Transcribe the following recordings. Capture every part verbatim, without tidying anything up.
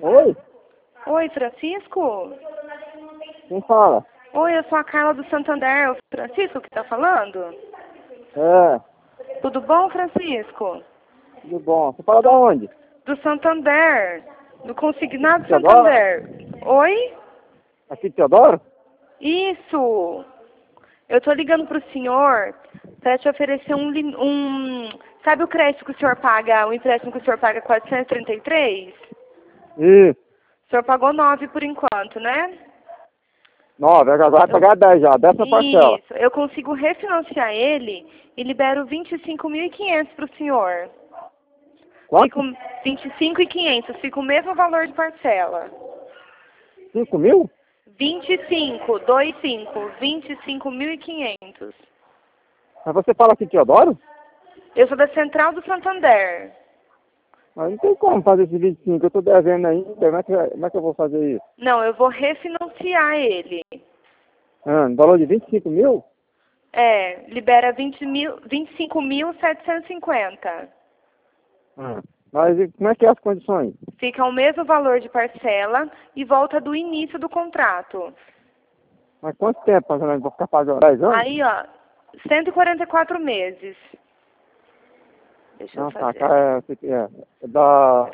Oi? Oi, Francisco? Quem fala? Oi, eu sou a Carla do Santander. É o Francisco que tá falando? É, Tudo bom, Francisco? tudo bom. Você fala da onde? Do Santander. Do Consignado Teodoro? Santander. Oi? Aqui de Teodoro? Isso. Eu tô ligando pro senhor para te oferecer um, lim- um... Sabe o crédito que o senhor paga, o empréstimo que o senhor paga quatrocentos e trinta e três? Isso. O senhor pagou nove por enquanto, né? Nove, agora vai pagar dez já, dessa parcela. Isso. Eu consigo refinanciar ele e libero vinte e cinco mil e quinhentos para o senhor. Fica Quanto? o- vinte e cinco mil e quinhentos, fica o mesmo valor de parcela. Cinco mil? vinte e cinco, dois cinco, vinte e cinco mil e quinhentos. Mas você fala aqui de Teodoro? Eu sou da Central do Santander. Mas não tem como fazer esse vinte e cinco, eu tô devendo ainda. Como é que, como é que eu vou fazer isso? Não, eu vou refinanciar ele. Ah, no valor de vinte e cinco mil? É, libera vinte mil, vinte e cinco mil setecentos e cinquenta. Ah, mas e como é que é as condições? Fica o mesmo valor de parcela e volta do início do contrato. Mas quanto tempo, mais ou menos? Vou ficar pagando dez anos? Aí, ó, cento e quarenta e quatro meses. Deixa eu Ah, tá. fazer. Cá é, é, é da...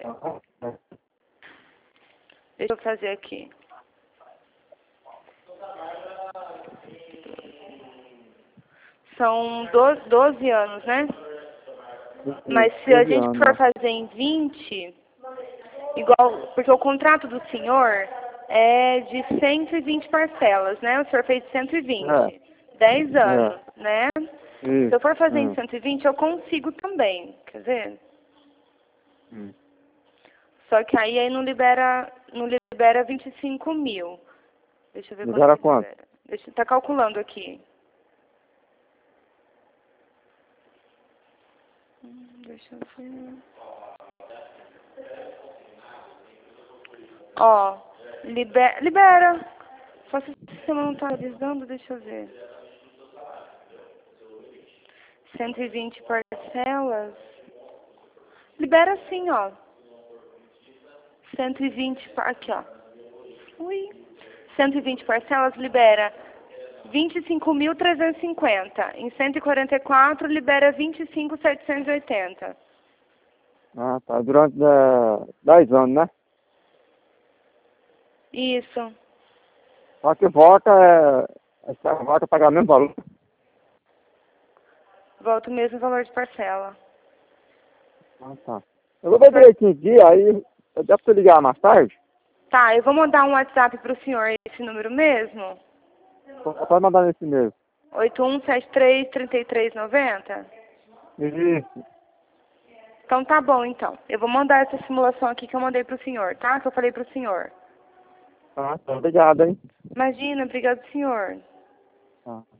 Deixa eu fazer aqui. São doze, doze anos, né? Mas se a doze gente anos, for né? fazer em vinte, igual, porque o contrato do senhor é de cento e vinte parcelas, né? O senhor fez cento e vinte. dez anos, É, né? é. Se eu Isso. for fazer em Hum, cento e vinte, eu consigo também. Quer ver? hum. Só que aí, aí não libera, não libera vinte e cinco mil. Deixa eu ver quanto Libera que quanto? libera. Deixa eu tá calculando aqui. Hum, Deixa eu ver. Ó, liber, libera. Só se o sistema não tá avisando, deixa eu ver. cento e vinte parcelas. Libera sim, ó. cento e vinte, par- aqui, ó. Ui. cento e vinte parcelas libera vinte e cinco mil trezentos e cinquenta. Em cento e quarenta e quatro libera vinte e cinco mil setecentos e oitenta. Ah, tá. Durante é, dez anos, né? Isso. Só que volta, é, essa volta pagar o mesmo valor. Volta o mesmo valor de parcela. Ah, tá. Eu vou ver direitinho aqui, aí eu devo te ligar mais tarde. Tá, eu vou mandar um WhatsApp pro senhor, esse número mesmo? Pode mandar nesse mesmo. oito um sete três, três três nove zero? Isso. Então tá bom, então. Eu vou mandar essa simulação aqui que eu mandei pro senhor, tá? Que eu falei pro senhor. Ah, tá. Obrigado, hein? Imagina, obrigado, senhor. Tá.